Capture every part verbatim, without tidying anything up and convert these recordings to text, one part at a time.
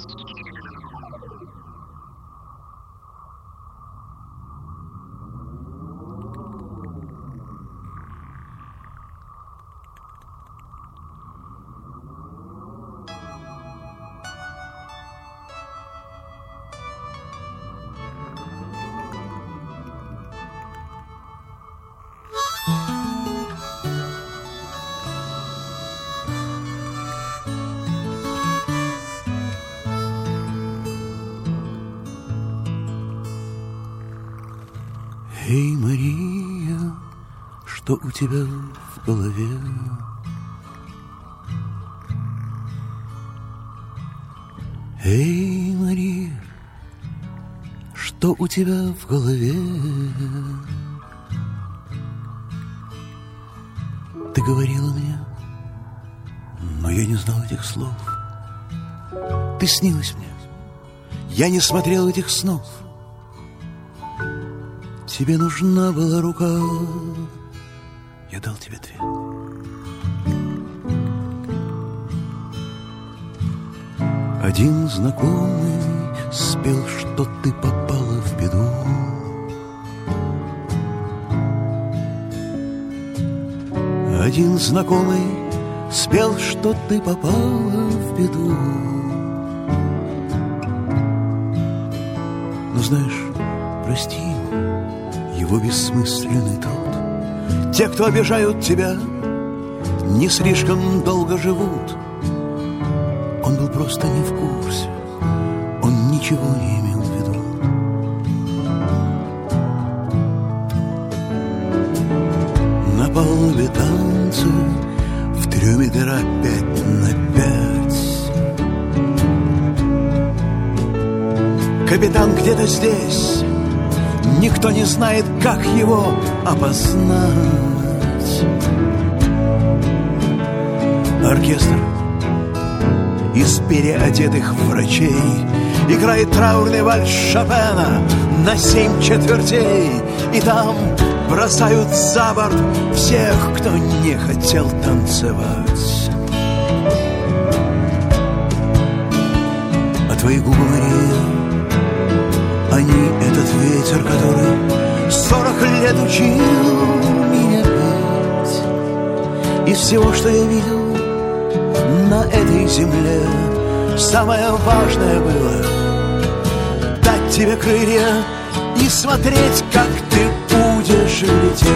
Эй, Мария, что у тебя в голове? Эй, Мария, что у тебя в голове? Ты говорила мне, но я не знал этих слов. Ты снилась мне, я не смотрел этих снов. Тебе нужна была рука, я дал тебе две. Один знакомый спел, что ты попала в беду. Один знакомый спел, что ты попала в беду. Но знаешь, прости его бессмысленный труд. Те, кто обижают тебя, не слишком долго живут. Он был просто не в курсе, он ничего не имел в виду. На палубе танцы, в трюме дыра пять на пять. Капитан где-то здесь, никто не знает, как его опознать. Оркестр из переодетых врачей играет траурный вальс Шопена на семь четвертей. И там бросают за борт всех, кто не хотел танцевать. А твои губы, Мария, они этот ветер, который сорок лет учил меня петь. Из всего, что я видел на этой земле, самое важное было дать тебе крылья и смотреть, как ты будешь лететь.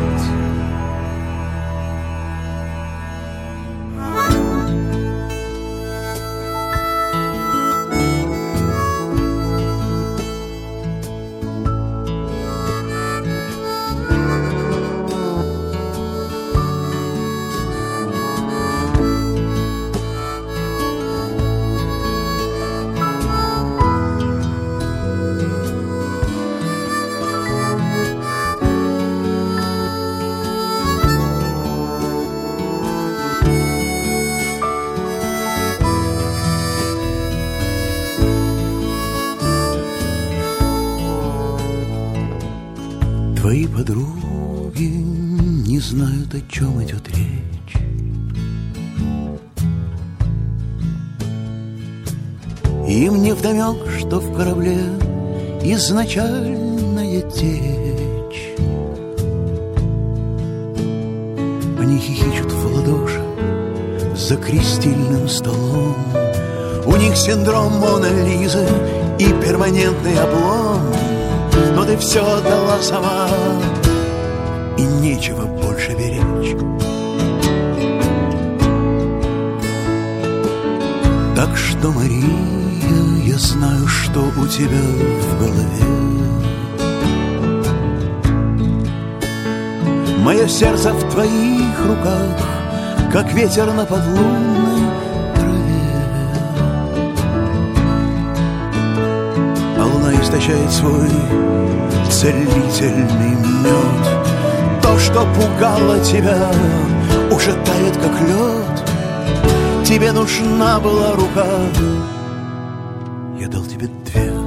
Твои подруги не знают, о чем идет речь. Им невдомек, что в корабле изначальная течь. Они хихичут в ладоши за крестильным столом. У них синдром Моны Лизы и перманентный облом. Но ты все отдала сама, и нечего больше беречь. Так что, Мария, я знаю, что у тебя в голове. Мое сердце в твоих руках, как ветер на подлунной траве. А луна истощает свой целительный мед. То, что пугало тебя, уже тает, как лед. Тебе нужна была рука, я дал тебе две.